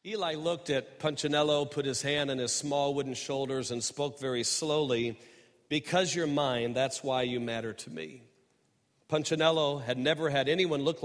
Eli looked at Punchinello, put his hand on his small wooden shoulders, and spoke very slowly, "Because you're mine, that's why you matter to me." Punchinello had never had anyone look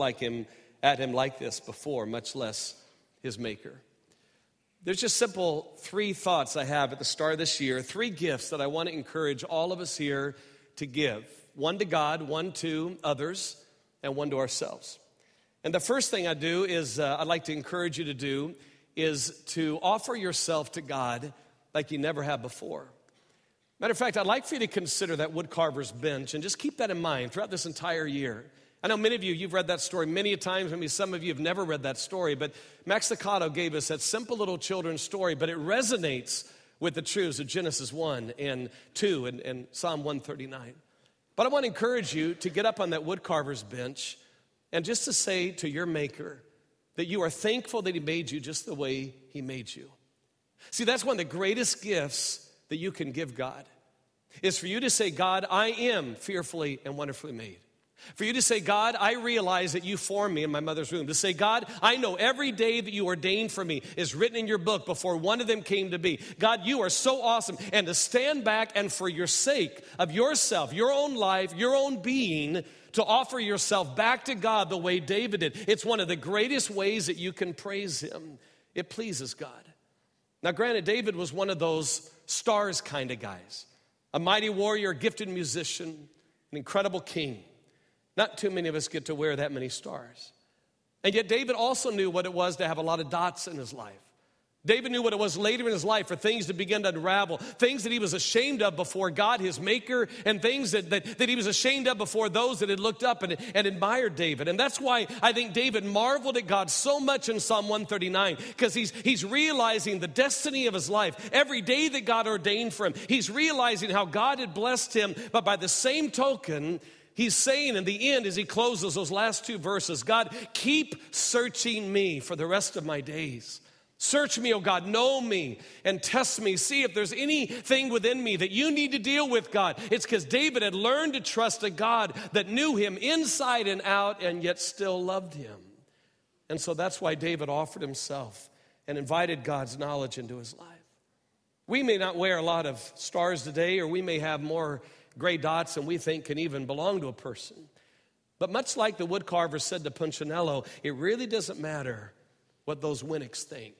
at him like this before, much less his maker. There's just simple three thoughts I have at the start of this year, three gifts that I want to encourage all of us here to give. One to God, one to others, and one to ourselves. And the first thing I do is I'd like to encourage you to do is to offer yourself to God like you never have before. Matter of fact, I'd like for you to consider that woodcarver's bench and just keep that in mind throughout this entire year. I know many of you've read that story many a times. Maybe some of you have never read that story, but Max Lucado gave us that simple little children's story, but it resonates with the truths of Genesis 1 and 2 and Psalm 139. But I want to encourage you to get up on that woodcarver's bench and just to say to your maker that you are thankful that he made you just the way he made you. See, that's one of the greatest gifts that you can give God, is for you to say, "God, I am fearfully and wonderfully made." For you to say, "God, I realize that you formed me in my mother's womb." To say, "God, I know every day that you ordained for me is written in your book before one of them came to be. God, you are so awesome." And to stand back and for your sake of yourself, your own life, your own being, to offer yourself back to God the way David did. It's one of the greatest ways that you can praise him. It pleases God. Now, granted, David was one of those stars kind of guys. A mighty warrior, gifted musician, an incredible king. Not too many of us get to wear that many stars. And yet David also knew what it was to have a lot of dots in his life. David knew what it was later in his life for things to begin to unravel, things that he was ashamed of before God, his maker, and things that he was ashamed of before those that had looked up and admired David. And that's why I think David marveled at God so much in Psalm 139, because he's realizing the destiny of his life. Every day that God ordained for him, he's realizing how God had blessed him, but by the same token, he's saying in the end as he closes those last two verses, "God, keep searching me for the rest of my days. Search me, O God, know me and test me. See if there's anything within me that you need to deal with, God." It's because David had learned to trust a God that knew him inside and out and yet still loved him. And so that's why David offered himself and invited God's knowledge into his life. We may not wear a lot of stars today, or we may have more gray dots than we think can even belong to a person. But much like the woodcarver said to Punchinello, it really doesn't matter what those Winnocks think.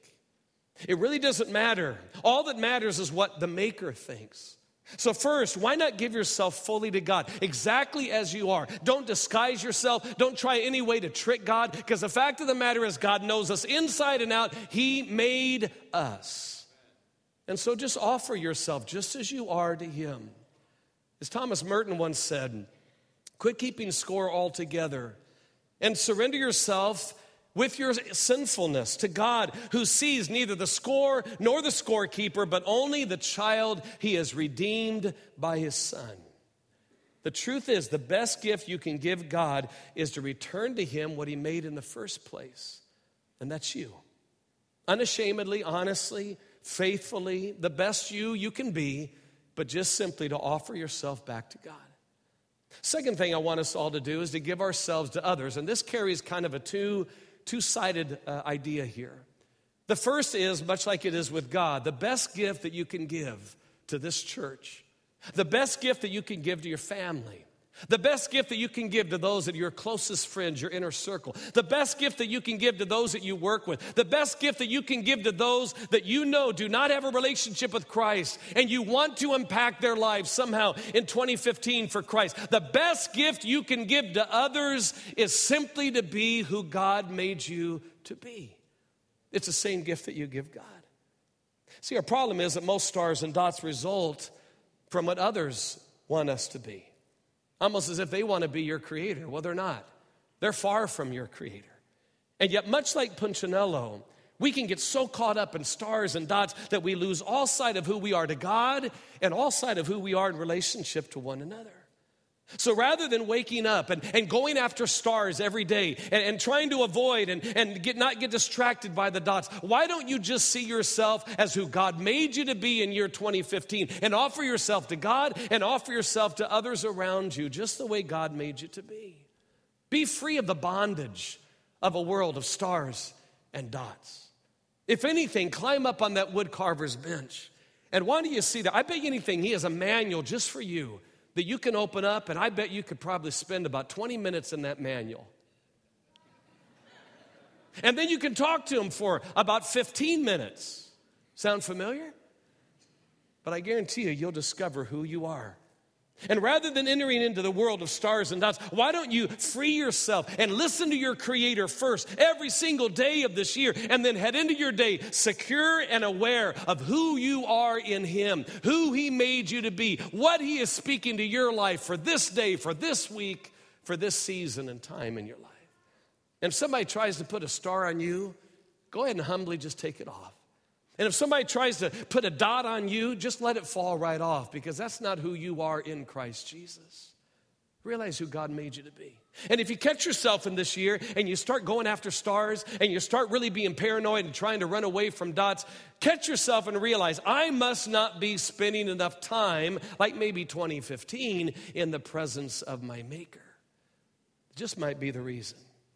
It really doesn't matter. All that matters is what the maker thinks. So first, why not give yourself fully to God, exactly as you are? Don't disguise yourself. Don't try any way to trick God, because the fact of the matter is God knows us inside and out. He made us. And so just offer yourself just as you are to him. As Thomas Merton once said, quit keeping score altogether and surrender yourself with your sinfulness to God, who sees neither the score nor the scorekeeper, but only the child he has redeemed by his son. The truth is, the best gift you can give God is to return to him what he made in the first place, and that's you. Unashamedly, honestly, faithfully, the best you can be, but just simply to offer yourself back to God. Second thing I want us all to do is to give ourselves to others, and this carries kind of a two-sided idea here. The first is, much like it is with God, the best gift that you can give to this church, the best gift that you can give to your family, the best gift that you can give to those that are your closest friends, your inner circle, the best gift that you can give to those that you work with, the best gift that you can give to those that you know do not have a relationship with Christ and you want to impact their lives somehow in 2015 for Christ. The best gift you can give to others is simply to be who God made you to be. It's the same gift that you give God. See, our problem is that most stars and dots result from what others want us to be. Almost as if they want to be your creator. Well, they're not. They're far from your creator. And yet, much like Punchinello, we can get so caught up in stars and dots that we lose all sight of who we are to God and all sight of who we are in relationship to one another. So rather than waking up and going after stars every day and trying to avoid and not get distracted by the dots, why don't you just see yourself as who God made you to be in year 2015 and offer yourself to God and offer yourself to others around you just the way God made you to be? Be free of the bondage of a world of stars and dots. If anything, climb up on that wood carver's bench. And why don't you see that? I bet you anything, he has a manual just for you that you can open up, and I bet you could probably spend about 20 minutes in that manual. And then you can talk to him for about 15 minutes. Sound familiar? But I guarantee you'll discover who you are. And rather than entering into the world of stars and dots, why don't you free yourself and listen to your Creator first every single day of this year, and then head into your day secure and aware of who you are in Him, who He made you to be, what He is speaking to your life for this day, for this week, for this season and time in your life. And if somebody tries to put a star on you, go ahead and humbly just take it off. And if somebody tries to put a dot on you, just let it fall right off, because that's not who you are in Christ Jesus. Realize who God made you to be. And if you catch yourself in this year and you start going after stars and you start really being paranoid and trying to run away from dots, catch yourself and realize, I must not be spending enough time, like maybe 2015, in the presence of my Maker. It just might be the reason.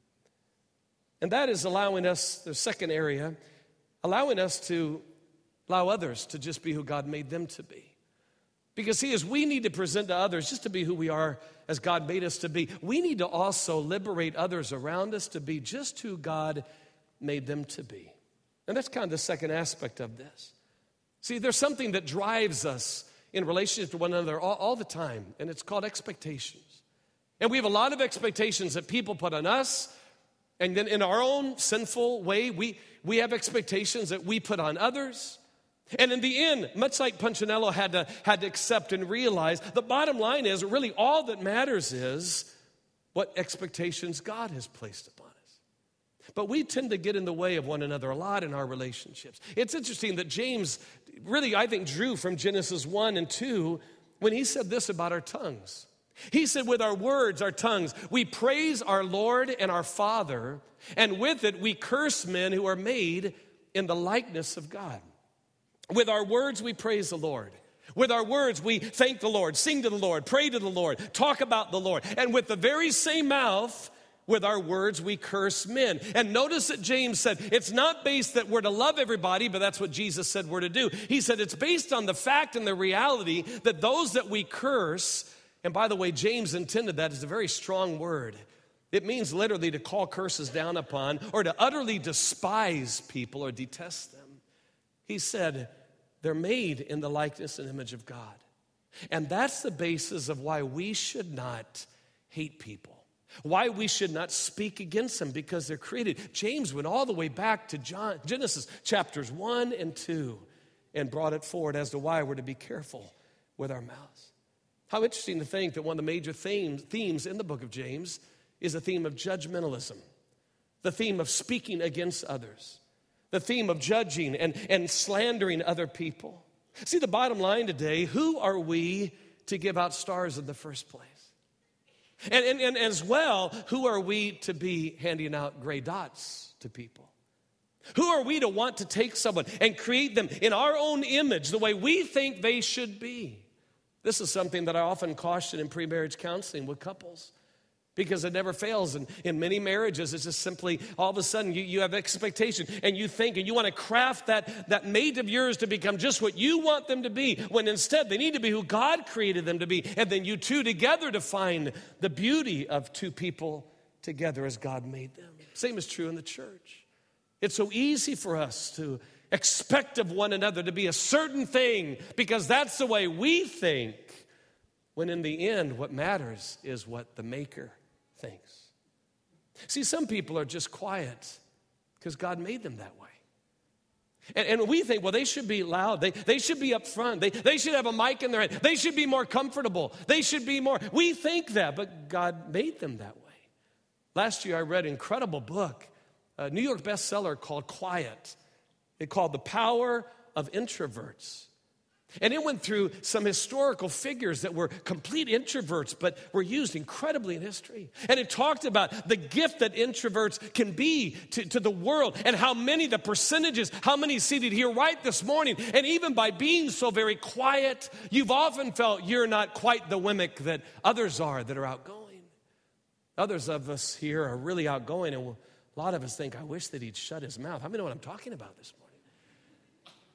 And that is allowing us, the second area, allowing us to allow others to just be who God made them to be. Because see, as we need to present to others just to be who we are as God made us to be, we need to also liberate others around us to be just who God made them to be. And that's kind of the second aspect of this. See, there's something that drives us in relationship to one another all the time, and it's called expectations. And we have a lot of expectations that people put on us, and then in our own sinful way, we have expectations that we put on others. And in the end, much like Punchinello had to accept and realize, the bottom line is really all that matters is what expectations God has placed upon us. But we tend to get in the way of one another a lot in our relationships. It's interesting that James really, I think, drew from Genesis 1 and 2 when he said this about our tongues. He said, with our words, our tongues, we praise our Lord and our Father, and with it we curse men who are made in the likeness of God. With our words, we praise the Lord. With our words, we thank the Lord, sing to the Lord, pray to the Lord, talk about the Lord. And with the very same mouth, with our words, we curse men. And notice that James said, it's not based that we're to love everybody, but that's what Jesus said we're to do. He said it's based on the fact and the reality that those that we curse, and by the way, James intended that as a very strong word. It means literally to call curses down upon or to utterly despise people or detest them. He said they're made in the likeness and image of God. And that's the basis of why we should not hate people, why we should not speak against them, because they're created. James went all the way back to Genesis chapters 1 and 2 and brought it forward as to why we're to be careful with our mouths. How interesting to think that one of the major themes in the book of James is the theme of judgmentalism, the theme of speaking against others, the theme of judging and slandering other people. See, the bottom line today, who are we to give out stars in the first place? And as well, who are we to be handing out gray dots to people? Who are we to want to take someone and create them in our own image, the way we think they should be? This is something that I often caution in pre-marriage counseling with couples, because it never fails. And in many marriages, it's just simply all of a sudden you have expectation and you think and you want to craft that mate of yours to become just what you want them to be, when instead they need to be who God created them to be. And then you two together define the beauty of two people together as God made them. Same is true in the church. It's so easy for us to expect of one another to be a certain thing because that's the way we think, when in the end what matters is what the Maker thinks. See, some people are just quiet because God made them that way. And we think, well, they should be loud. They should be up front. They should have a mic in their hand. They should be more comfortable. They should be more. We think that, but God made them that way. Last year I read an incredible book, a New York bestseller called Quiet. It called The Power of Introverts. And it went through some historical figures that were complete introverts, but were used incredibly in history. And it talked about the gift that introverts can be to the world, and how many, the percentages, how many seated here right this morning. And even by being so very quiet, you've often felt you're not quite the Wemmick that others are that are outgoing. Others of us here are really outgoing, and a lot of us think, I wish that he'd shut his mouth. How many know what I'm talking about this morning?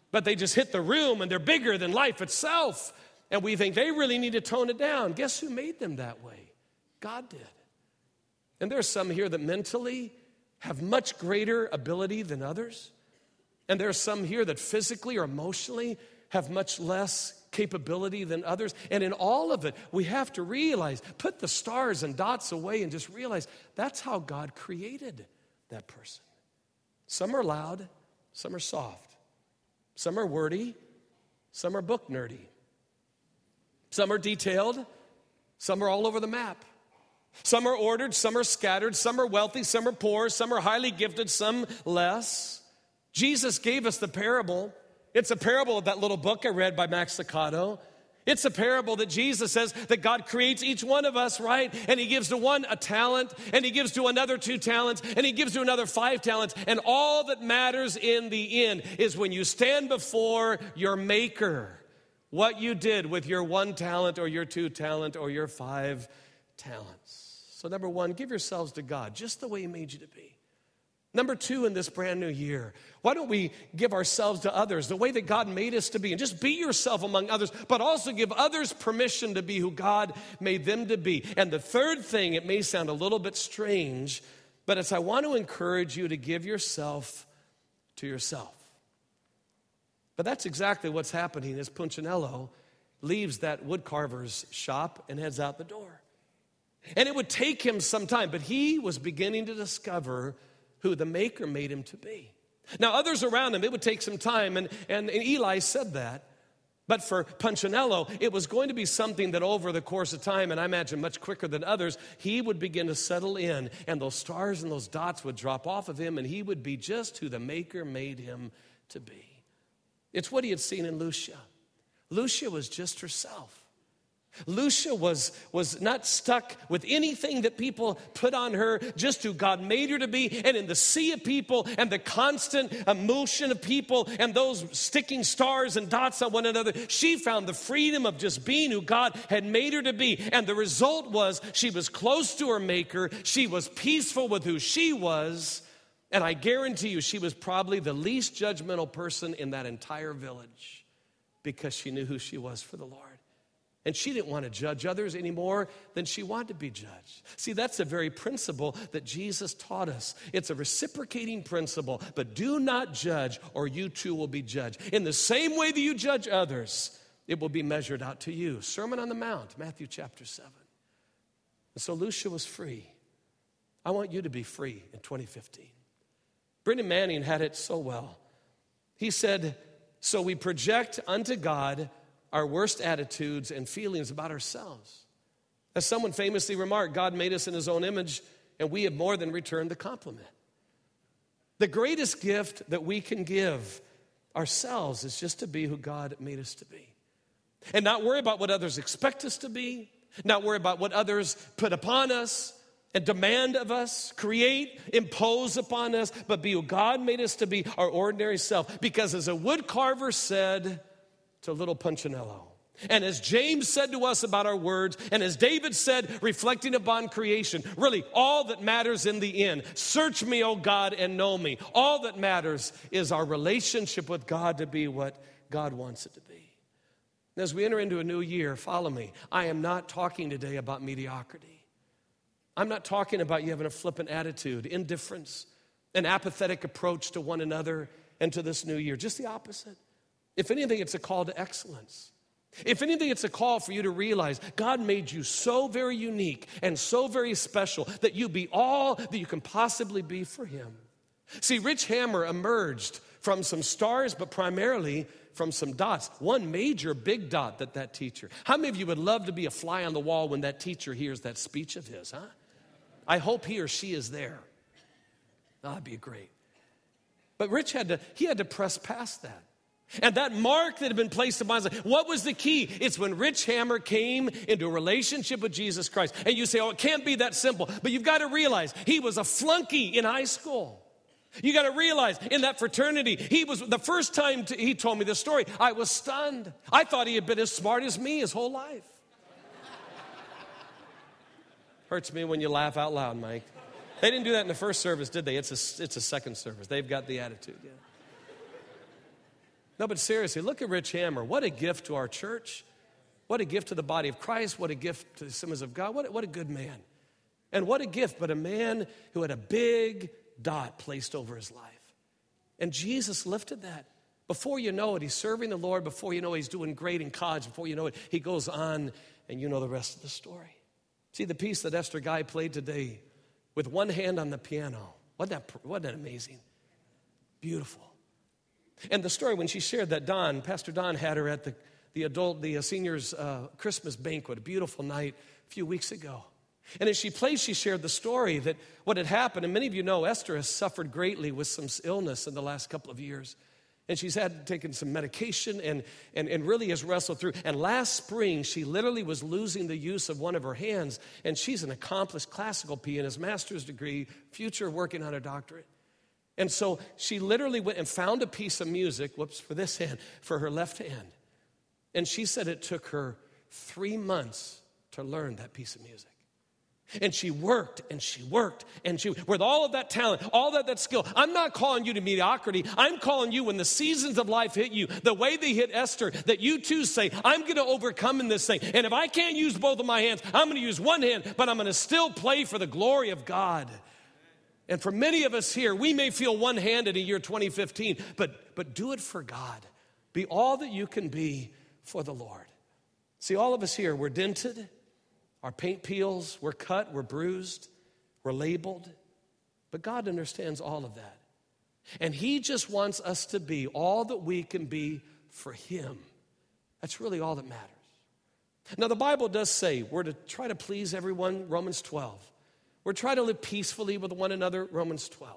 but they just hit the room and they're bigger than life itself. And we think they really need to tone it down. Guess who made them that way? God did. And there's some here that mentally have much greater ability than others. And there's some here that physically or emotionally have much less capability than others. And in all of it, we have to realize, put the stars and dots away and just realize that's how God created that person. Some are loud, some are soft. Some are wordy, some are book nerdy. Some are detailed, some are all over the map. Some are ordered, some are scattered, some are wealthy, some are poor, some are highly gifted, some less. Jesus gave us the parable. It's a parable of that little book I read by Max Lucado. It's a parable that Jesus says that God creates each one of us, right? And he gives to one a talent, and he gives to another 2 talents, and he gives to another 5 talents. And all that matters in the end is when you stand before your maker, what you did with your 1 talent or your 2 talent or your 5 talents. So number 1, give yourselves to God just the way he made you to be. Number 2, in this brand new year, why don't we give ourselves to others the way that God made us to be, and just be yourself among others, but also give others permission to be who God made them to be. And the third thing, it may sound a little bit strange, but it's I want to encourage you to give yourself to yourself. But that's exactly what's happening as Punchinello leaves that woodcarver's shop and heads out the door. And it would take him some time, but he was beginning to discover who the maker made him to be. Now, others around him, it would take some time, and Eli said that. But for Punchinello, it was going to be something that over the course of time, and I imagine much quicker than others, he would begin to settle in, and those stars and those dots would drop off of him, and he would be just who the maker made him to be. It's what he had seen in Lucia. Lucia was just herself. Lucia was not stuck with anything that people put on her, just who God made her to be. And in the sea of people and the constant emotion of people and those sticking stars and dots on one another, she found the freedom of just being who God had made her to be. And the result was she was close to her maker. She was peaceful with who she was. And I guarantee you, she was probably the least judgmental person in that entire village because she knew who she was for the Lord. And she didn't want to judge others any more than she wanted to be judged. See, that's the very principle that Jesus taught us. It's a reciprocating principle, but do not judge or you too will be judged. In the same way that you judge others, it will be measured out to you. Sermon on the Mount, Matthew chapter 7. And so Lucia was free. I want you to be free in 2015. Brennan Manning had it so well. He said, so we project unto God our worst attitudes and feelings about ourselves. As someone famously remarked, God made us in his own image, and we have more than returned the compliment. The greatest gift that we can give ourselves is just to be who God made us to be. And not worry about what others expect us to be, not worry about what others put upon us and demand of us, create, impose upon us, but be who God made us to be, our ordinary self. Because as a woodcarver said to little Punchinello, and as James said to us about our words, and as David said, reflecting upon creation, really all that matters in the end, search me, O God, and know me. All that matters is our relationship with God to be what God wants it to be. And as we enter into a new year, follow me. I am not talking today about mediocrity. I'm not talking about you having a flippant attitude, indifference, an apathetic approach to one another and to this new year. Just the opposite. If anything, it's a call to excellence. If anything, it's a call for you to realize God made you so very unique and so very special that you be all that you can possibly be for him. See, Rich Hammer emerged from some stars, but primarily from some dots. One major big dot that teacher. How many of you would love to be a fly on the wall when that teacher hears that speech of his, huh? I hope he or she is there. That'd be great. But Rich had to press past that. And that mark that had been placed upon his life, what was the key? It's when Rich Hammer came into a relationship with Jesus Christ. And you say, oh, it can't be that simple. But you've got to realize he was a flunky in high school. You got to realize in that fraternity, he was the first time he told me this story, I was stunned. I thought he had been as smart as me his whole life. Hurts me when you laugh out loud, Mike. They didn't do that in the first service, did they? It's a second service. They've got the attitude, yeah. No, but seriously, look at Rich Hammer. What a gift to our church. What a gift to the body of Christ. What a gift to the Assemblies of God. What a good man. And what a gift, but a man who had a big dot placed over his life. And Jesus lifted that. Before you know it, he's serving the Lord. Before you know it, he's doing great in college. Before you know it, he goes on, and you know the rest of the story. See, the piece that Esther Guy played today with one hand on the piano. Wasn't that amazing? Beautiful. And the story, when she shared that, Pastor Don had her at the seniors' Christmas banquet, a beautiful night a few weeks ago. And as she played, she shared the story that what had happened, and many of you know Esther has suffered greatly with some illness in the last couple of years. And she's taken some medication and really has wrestled through. And last spring, she literally was losing the use of one of her hands. And she's an accomplished classical pianist, master's degree, future working on her doctorate. And so she literally went and found a piece of music, for this hand, for her left hand. And she said it took her 3 months to learn that piece of music. And she worked, and she worked, and with all of that talent, all that skill. I'm not calling you to mediocrity. I'm calling you, when the seasons of life hit you, the way they hit Esther, that you too say, I'm going to overcome in this thing. And if I can't use both of my hands, I'm going to use one hand, but I'm going to still play for the glory of God. And for many of us here, we may feel one-handed in year 2015, but do it for God. Be all that you can be for the Lord. See, all of us here, we're dented. Our paint peels, we're cut, we're bruised, we're labeled. But God understands all of that. And he just wants us to be all that we can be for him. That's really all that matters. Now, the Bible does say we're to try to please everyone, Romans 12. We're trying to live peacefully with one another, Romans 12.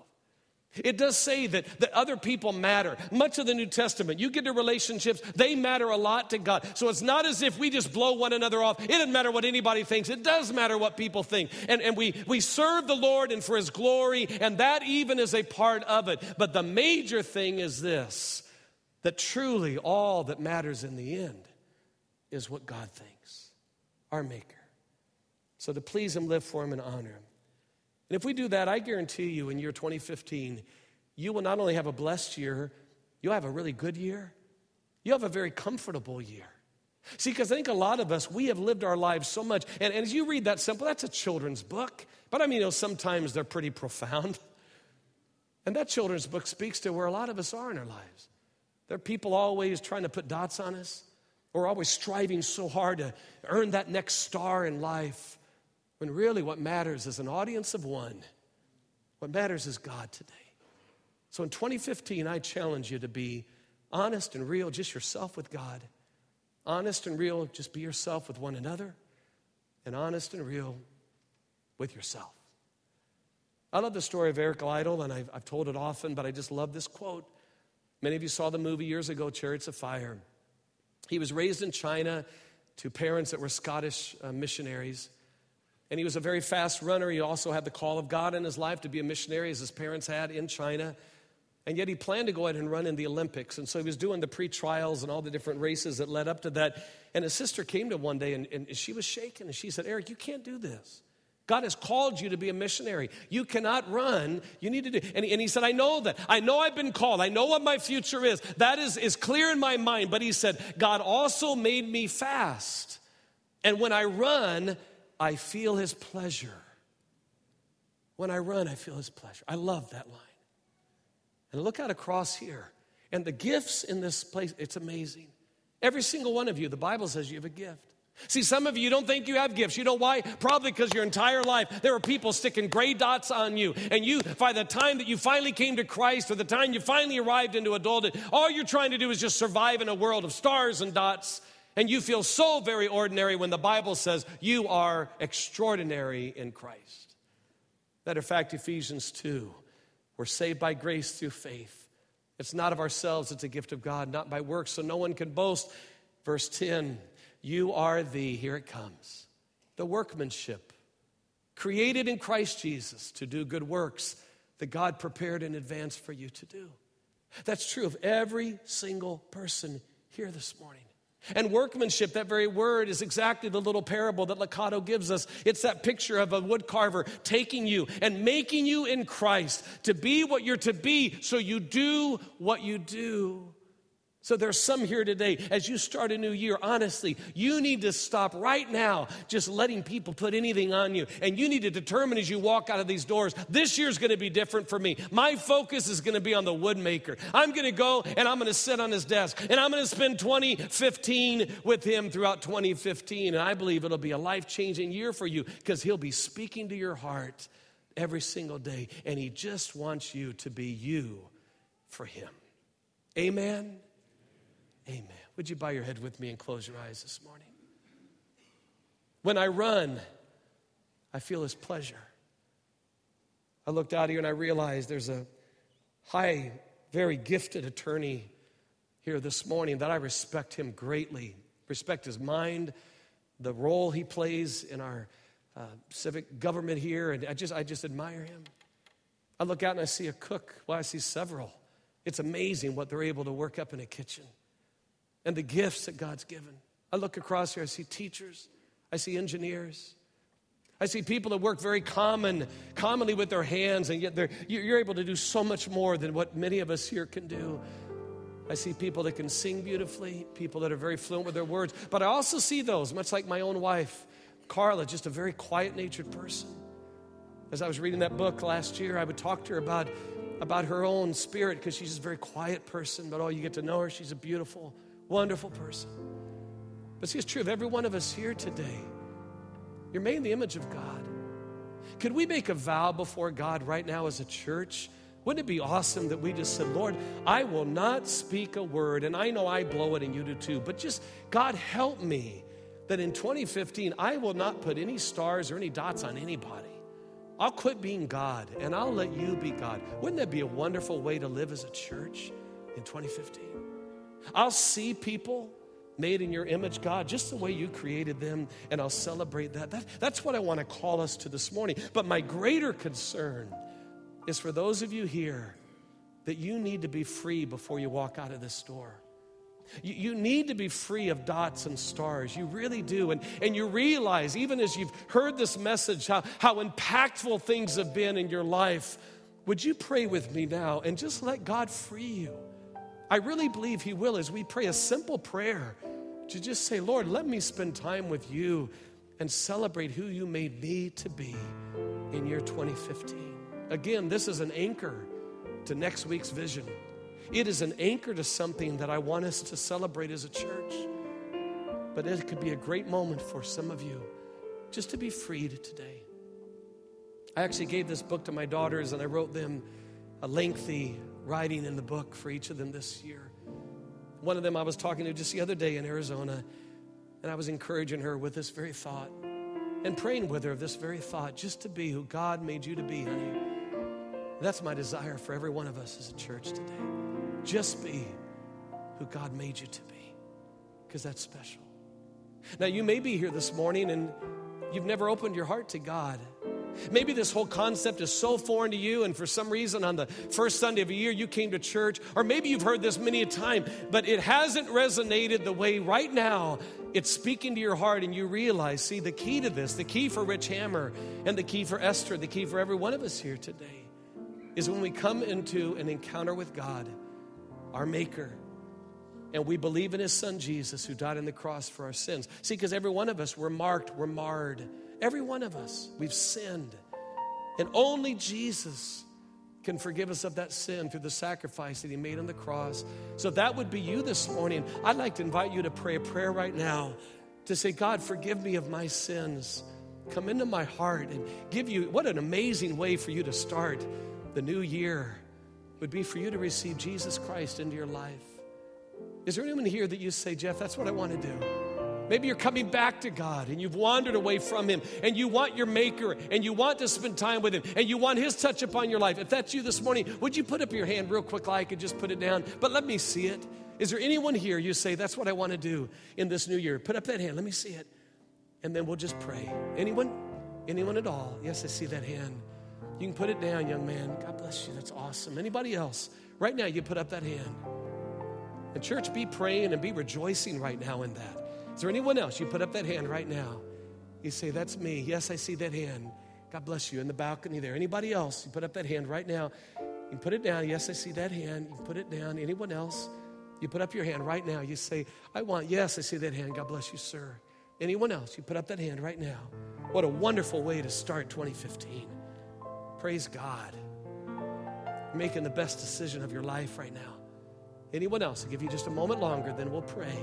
It does say that other people matter. Much of the New Testament, you get to relationships, they matter a lot to God. So it's not as if we just blow one another off. It doesn't matter what anybody thinks. It does matter what people think. And we serve the Lord and for his glory, and that even is a part of it. But the major thing is this, that truly all that matters in the end is what God thinks, our Maker. So to please him, live for him, and honor him. And if we do that, I guarantee you in year 2015, you will not only have a blessed year, you'll have a really good year. You'll have a very comfortable year. See, because I think a lot of us, we have lived our lives so much. And as you read that simple, that's a children's book. But I mean, sometimes they're pretty profound. And that children's book speaks to where a lot of us are in our lives. There are people always trying to put dots on us. Or always striving so hard to earn that next star in life. When really what matters is an audience of one. What matters is God today. So in 2015, I challenge you to be honest and real, just yourself with God. Honest and real, just be yourself with one another. And honest and real with yourself. I love the story of Eric Liddell, and I've told it often, but I just love this quote. Many of you saw the movie years ago, Chariots of Fire. He was raised in China to parents that were Scottish missionaries. And he was a very fast runner. He also had the call of God in his life to be a missionary, as his parents had in China. And yet he planned to go ahead and run in the Olympics. And so he was doing the pre-trials and all the different races that led up to that. And his sister came to him one day, and she was shaken. And she said, Eric, you can't do this. God has called you to be a missionary. You cannot run. You need to do. And he said, I know that. I know I've been called. I know what my future is. That is clear in my mind. But he said, God also made me fast. And when I run, I feel his pleasure. When I run, I feel his pleasure. I love that line. And look out across here. And the gifts in this place, it's amazing. Every single one of you, the Bible says you have a gift. See, some of you don't think you have gifts. You know why? Probably because your entire life there were people sticking gray dots on you. And you, by the time that you finally came to Christ, or the time you finally arrived into adulthood, all you're trying to do is just survive in a world of stars and dots. And you feel so very ordinary when the Bible says you are extraordinary in Christ. Matter of fact, Ephesians 2, we're saved by grace through faith. It's not of ourselves, it's a gift of God, not by works, so no one can boast. Verse 10, you are here it comes, the workmanship, created in Christ Jesus to do good works that God prepared in advance for you to do. That's true of every single person here this morning. And workmanship, that very word, is exactly the little parable that Licato gives us. It's that picture of a woodcarver taking you and making you in Christ to be what you're to be, so you do what you do. So there's some here today, as you start a new year, honestly, you need to stop right now just letting people put anything on you. And you need to determine as you walk out of these doors, this year's going to be different for me. My focus is going to be on the woodmaker. I'm going to go and I'm going to sit on his desk. And I'm going to spend 2015 with him throughout 2015. And I believe it'll be a life-changing year for you because he'll be speaking to your heart every single day. And he just wants you to be you for him. Amen. Amen. Would you bow your head with me and close your eyes this morning? When I run, I feel his pleasure. I looked out here and I realized there's a high, very gifted attorney here this morning that I respect him greatly. Respect his mind, the role he plays in our civic government here, and I just admire him. I look out and I see a cook. Well, I see several. It's amazing what they're able to work up in a kitchen. And the gifts that God's given. I look across here, I see teachers, I see engineers. I see people that work very commonly with their hands, and yet you're able to do so much more than what many of us here can do. I see people that can sing beautifully, people that are very fluent with their words. But I also see those, much like my own wife, Carla, just a very quiet-natured person. As I was reading that book last year, I would talk to her about her own spirit because she's a very quiet person. But you get to know her, she's a beautiful, wonderful person. But see, it's true of every one of us here today. You're made in the image of God. Could we make a vow before God right now as a church? Wouldn't it be awesome that we just said, Lord, I will not speak a word, and I know I blow it and you do too, but just, God, help me that in 2015, I will not put any stars or any dots on anybody. I'll quit being God, and I'll let you be God. Wouldn't that be a wonderful way to live as a church in 2015? I'll see people made in your image, God, just the way you created them, and I'll celebrate that. That's what I want to call us to this morning. But my greater concern is for those of you here that you need to be free before you walk out of this door. You need to be free of dots and stars. You really do. And you realize, even as you've heard this message, how impactful things have been in your life. Would you pray with me now and just let God free you? I really believe he will as we pray a simple prayer to just say, Lord, let me spend time with you and celebrate who you made me to be in year 2015. Again, this is an anchor to next week's vision. It is an anchor to something that I want us to celebrate as a church. But it could be a great moment for some of you just to be freed today. I actually gave this book to my daughters, and I wrote them a lengthy writing in the book for each of them this year. One of them I was talking to just the other day in Arizona, and I was encouraging her with this very thought and praying with her of this very thought, just to be who God made you to be, honey. That's my desire for every one of us as a church today. Just be who God made you to be, because that's special. Now, you may be here this morning and you've never opened your heart to God. Maybe this whole concept is so foreign to you, and for some reason on the first Sunday of a year you came to church, or maybe you've heard this many a time, but it hasn't resonated the way right now it's speaking to your heart, and you realize, see, the key to this, the key for Rich Hammer and the key for Esther, the key for every one of us here today is when we come into an encounter with God, our Maker, and we believe in his son Jesus who died on the cross for our sins. See, because every one of us, we're marked, we're marred. Every one of us, we've sinned. And only Jesus can forgive us of that sin through the sacrifice that he made on the cross. So if that would be you this morning, I'd like to invite you to pray a prayer right now to say, God, forgive me of my sins. Come into my heart and give you, what an amazing way for you to start the new year would be for you to receive Jesus Christ into your life. Is there anyone here that you say, Jeff, that's what I want to do? Maybe you're coming back to God and you've wandered away from him and you want your Maker and you want to spend time with him and you want his touch upon your life. If that's you this morning, would you put up your hand real quick? I could just put it down, but let me see it. Is there anyone here you say, that's what I want to do in this new year? Put up that hand. Let me see it. And then we'll just pray. Anyone? Anyone at all? Yes, I see that hand. You can put it down, young man. God bless you. That's awesome. Anybody else? Right now, you put up that hand. And church, be praying and be rejoicing right now in that. Is there anyone else? You put up that hand right now. You say, that's me. Yes, I see that hand. God bless you. In the balcony there. Anybody else? You put up that hand right now. You can put it down. Yes, I see that hand. You can put it down. Anyone else? You put up your hand right now. You say, yes, I see that hand. God bless you, sir. Anyone else? You put up that hand right now. What a wonderful way to start 2015. Praise God. You're making the best decision of your life right now. Anyone else? I'll give you just a moment longer, then we'll pray.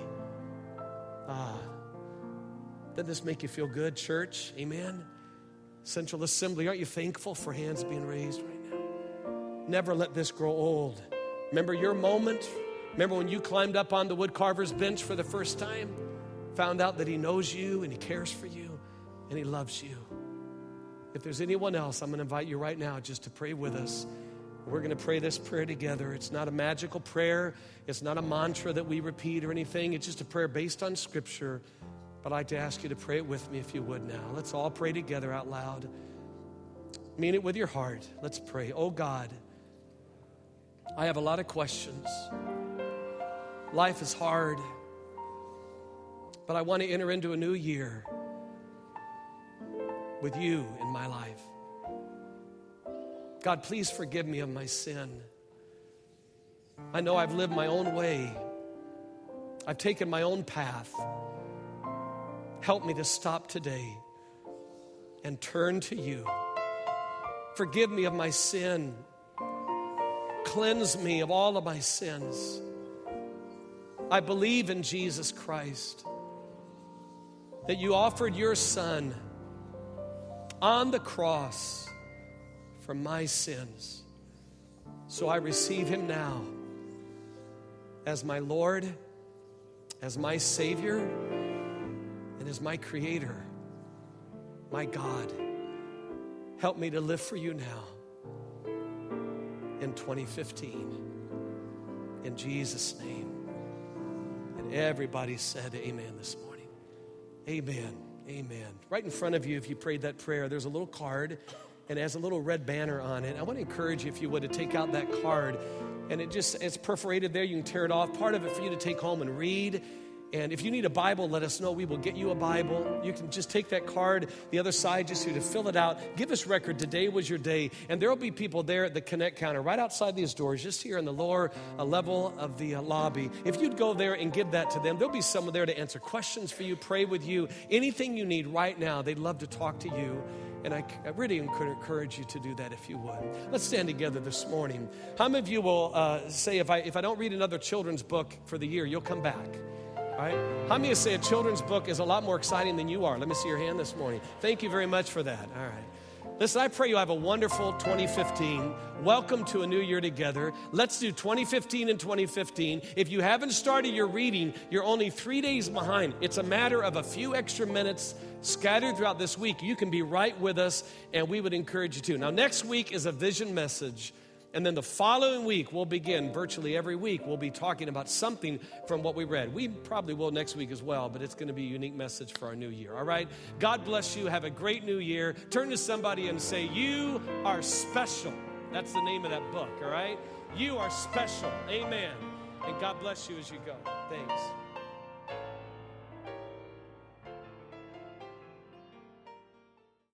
Doesn't this make you feel good, church? Amen? Central Assembly, aren't you thankful for hands being raised right now? Never let this grow old. Remember your moment? Remember when you climbed up on the woodcarver's bench for the first time? Found out that he knows you and he cares for you and he loves you. If there's anyone else, I'm going to invite you right now just to pray with us. We're going to pray this prayer together. It's not a magical prayer. It's not a mantra that we repeat or anything. It's just a prayer based on Scripture. But I'd like to ask you to pray it with me if you would now. Let's all pray together out loud. Mean it with your heart. Let's pray. Oh God, I have a lot of questions. Life is hard, but I want to enter into a new year with you in my life. God, please forgive me of my sin. I know I've lived my own way. I've taken my own path. Help me to stop today and turn to you. Forgive me of my sin. Cleanse me of all of my sins. I believe in Jesus Christ, that you offered your Son on the cross for my sins. So I receive him now as my Lord, as my Savior, and as my Creator, my God. Help me to live for you now in 2015. In Jesus' name. And everybody said amen this morning. Amen. Amen. Right in front of you, if you prayed that prayer, there's a little card and it has a little red banner on it. I want to encourage you, if you would, to take out that card. And it's perforated there. You can tear it off. Part of it for you to take home and read. And if you need a Bible, let us know. We will get you a Bible. You can just take that card, the other side, just so to fill it out. Give us record. Today was your day. And there will be people there at the Connect counter right outside these doors, just here in the lower level of the lobby. If you'd go there and give that to them, there'll be someone there to answer questions for you, pray with you. Anything you need right now, they'd love to talk to you. And I really encourage you to do that if you would. Let's stand together this morning. How many of you will say, if I don't read another children's book for the year, you'll come back? All right. How many of you say a children's book is a lot more exciting than you are? Let me see your hand this morning. Thank you very much for that. All right. Listen, I pray you have a wonderful 2015. Welcome to a new year together. Let's do 2015 and 2015. If you haven't started your reading, you're only 3 days behind. It's a matter of a few extra minutes scattered throughout this week. You can be right with us, and we would encourage you to. Now, next week is a vision message. And then the following week, we'll begin virtually every week. We'll be talking about something from what we read. We probably will next week as well, but it's going to be a unique message for our new year. All right? God bless you. Have a great new year. Turn to somebody and say, you are special. That's the name of that book, all right? You are special. Amen. And God bless you as you go. Thanks.